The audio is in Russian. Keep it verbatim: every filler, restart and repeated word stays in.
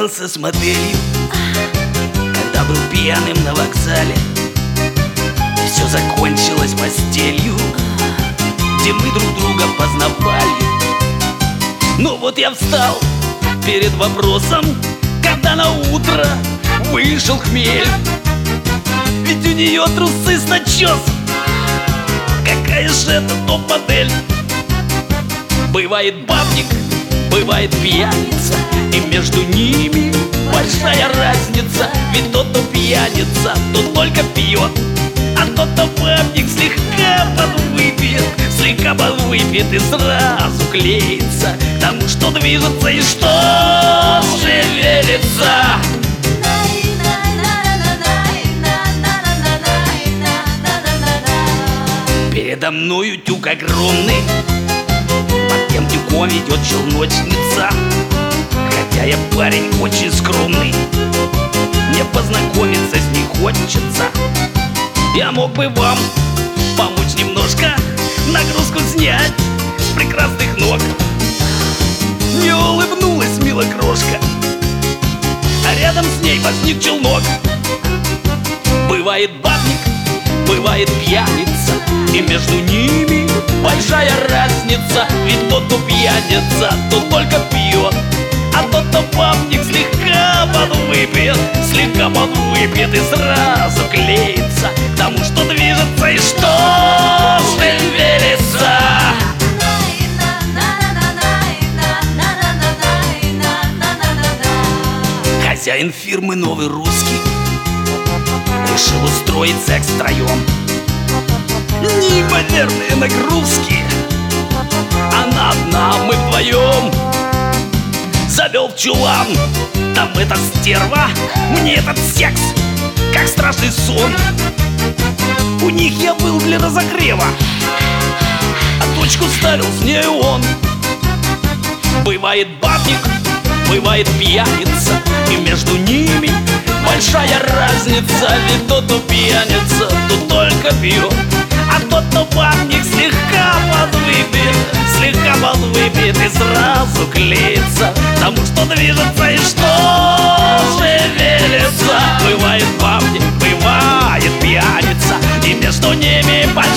Познакомился с моделью, когда был пьяным на вокзале, и все закончилось постелью, где мы друг друга познавали. Ну вот я встал перед вопросом, когда на утро вышел хмель. Ведь у нее трусы с начесом, какая же это топ-модель. Бывает бабник, бывает пьяница, и между ними большая разница. Ведь тот, кто пьяница, тот только пьет, а тот, кто бабник, слегка подвыпьет. Слегка подвыпьет и сразу клеится к тому, что движется и что шевелится. Передо мной утюг огромный, под тем тюком идет челночница. Хотя я парень очень скромный, мне познакомиться с ней хочется. Я мог бы вам помочь немножко нагрузку снять с прекрасных ног. Не улыбнулась мила крошка, а рядом с ней возник челнок. Бывает бабник, бывает пьяница, и между ними большая разница. Ведь тот, кто пьяница, тот только пьет, а тот, кто бабник, слегка подвыпьет. Слегка подвыпьет и сразу клеится к тому, что движется и что шевелится. Хозяин фирмы «Новый русский» решил устроить секс втроем. Неимоверные нагрузки, она одна, мы вдвоем. Завел в чулан, там эта стерва, мне этот секс как страшный сон. У них я был для разогрева, а точку ставил с нею он. Бывает бабник, бывает пьяница, и между ними большая разница. Ведь тот, кто пьяница, тот только пьет, а тот, кто бабник, слегка подвыпьет. Слегка подвыпьет и сразу клеится к тому, что движется и что шевелится. Бывает бабник, бывает пьяница, и между ними большая